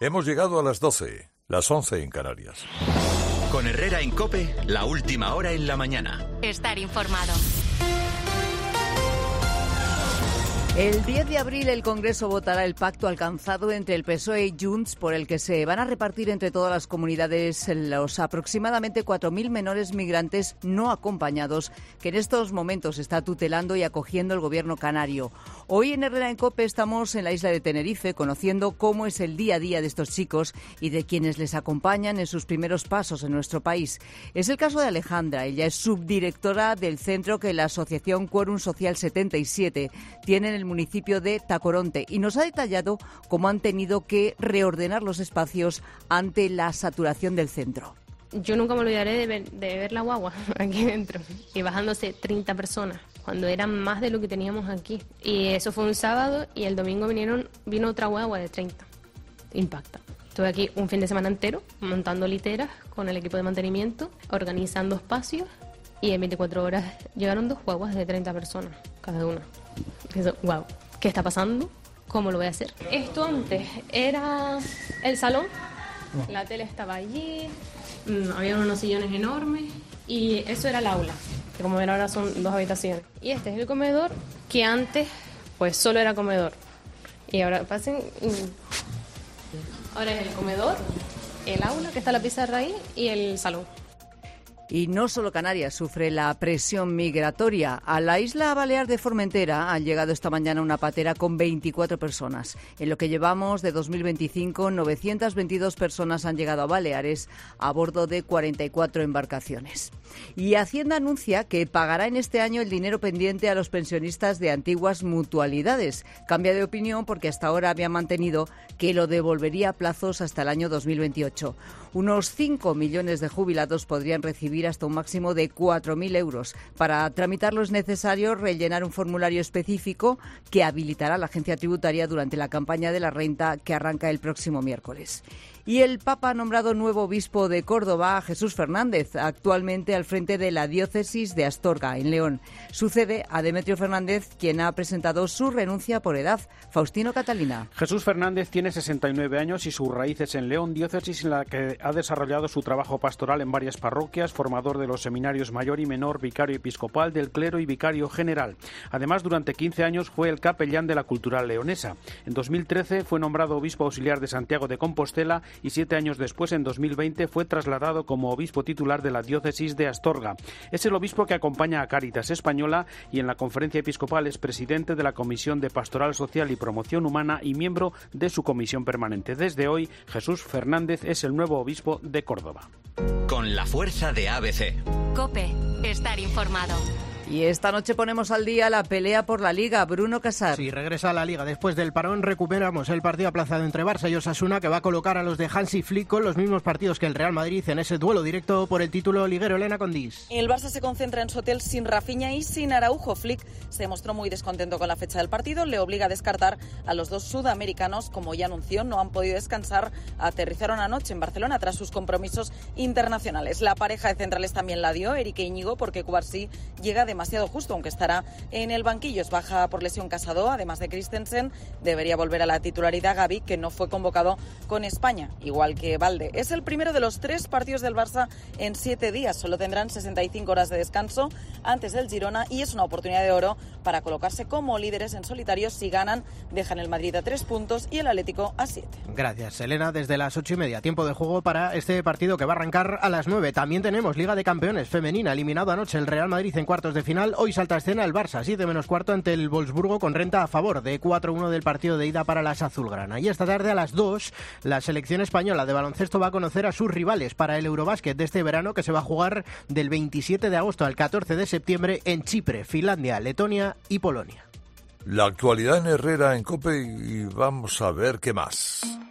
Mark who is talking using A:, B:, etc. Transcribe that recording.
A: Hemos llegado a las 12, las 11 en Canarias.
B: Con Herrera en COPE, la última hora en la mañana.
C: Estar informado.
D: El 10 de abril el Congreso votará el pacto alcanzado entre el PSOE y Junts por el que se van a repartir entre todas las comunidades los aproximadamente 4.000 menores migrantes no acompañados que en estos momentos está tutelando y acogiendo el gobierno canario. Hoy en Herrera en COPE estamos en la isla de Tenerife conociendo cómo es el día a día de estos chicos y de quienes les acompañan en sus primeros pasos en nuestro país. Es el caso de Alejandra. Ella es subdirectora del centro que la asociación Quórum Social 77 tiene en el municipio de Tacoronte y nos ha detallado cómo han tenido que reordenar los espacios ante la saturación del centro.
E: Yo nunca me olvidaré de ver la guagua aquí dentro y bajándose 30 personas cuando eran más de lo que teníamos aquí. Y eso fue un sábado y el domingo vino otra guagua de 30. Impacta. Estuve aquí un fin de semana entero montando literas con el equipo de mantenimiento, organizando espacios y en 24 horas llegaron 2 guaguas de 30 personas cada una. Eso, wow, ¿qué está pasando? ¿Cómo lo voy a hacer? Esto antes era el salón, la tele estaba allí, había unos sillones enormes y eso era el aula, que como ven ahora son 2 habitaciones. Y este es el comedor, que antes pues solo era comedor. Y ahora pasen, ahora es el comedor, el aula, que está la pizarra ahí, y el salón.
D: Y no solo Canarias sufre la presión migratoria. A la isla balear de Formentera han llegado esta mañana una patera con 24 personas. En lo que llevamos de 2025, 922 personas han llegado a Baleares a bordo de 44 embarcaciones. Y Hacienda anuncia que pagará en este año el dinero pendiente a los pensionistas de antiguas mutualidades. Cambia de opinión porque hasta ahora había mantenido que lo devolvería a plazos hasta el año 2028. Unos 5 millones de jubilados podrían recibir hasta un máximo de 4.000 euros. Para tramitarlo es necesario rellenar un formulario específico que habilitará la agencia tributaria durante la campaña de la renta que arranca el próximo miércoles. Y el Papa ha nombrado nuevo obispo de Córdoba a Jesús Fernández, actualmente al frente de la diócesis de Astorga, en León. Sucede a Demetrio Fernández, quien ha presentado su renuncia por edad. Faustino Catalina.
F: Jesús Fernández tiene 69 años y sus raíces en León, diócesis en la que ha desarrollado su trabajo pastoral en varias parroquias, formador de los seminarios mayor y menor, vicario episcopal del clero y vicario general. Además, durante 15 años fue el capellán de la cultural leonesa. En 2013 fue nombrado obispo auxiliar de Santiago de Compostela y 7 años después, en 2020, fue trasladado como obispo titular de la diócesis de Astorga. Es el obispo que acompaña a Cáritas Española y en la conferencia episcopal es presidente de la Comisión de Pastoral Social y Promoción Humana y miembro de su comisión permanente. Desde hoy, Jesús Fernández es el nuevo obispo de Córdoba.
B: Con la fuerza de ABC.
C: COPE, estar informado.
D: Y esta noche ponemos al día la pelea por la Liga. Bruno Casar.
G: Sí, regresa a la Liga. Después del parón recuperamos el partido aplazado entre Barça y Osasuna, que va a colocar a los de Hansi Flick con los mismos partidos que el Real Madrid en ese duelo directo por el título liguero. Elena Condís.
H: El Barça se concentra en su hotel sin Rafinha y sin Araujo. Flick se mostró muy descontento con la fecha del partido. Le obliga a descartar a los 2 sudamericanos. Como ya anunció, no han podido descansar. Aterrizaron anoche en Barcelona tras sus compromisos internacionales. La pareja de centrales también la dio, Eric e Íñigo, porque Cubarsí llega demasiado justo, aunque estará en el banquillo. Es baja por lesión Casado, además de Christensen. Debería volver a la titularidad Gavi, que no fue convocado con España, igual que Valde. Es el primero de los 3 partidos del Barça en 7 días. Solo tendrán 65 horas de descanso antes del Girona y es una oportunidad de oro para colocarse como líderes en solitario. Si ganan, dejan el Madrid a 3 puntos y el Atlético a 7.
G: Gracias, Elena. Desde las 8:30, tiempo de juego para este partido que va a arrancar a las 9. También tenemos Liga de Campeones femenina. Eliminado anoche el Real Madrid en cuartos de final. Hoy salta a escena el Barça, 7 menos cuarto ante el Wolfsburgo, con renta a favor de 4-1 del partido de ida para las azulgrana. Y esta tarde a las 2, la selección española de baloncesto va a conocer a sus rivales para el Eurobásquet de este verano, que se va a jugar del 27 de agosto al 14 de septiembre en Chipre, Finlandia, Letonia y Polonia.
A: La actualidad en Herrera en COPE y vamos a ver qué más.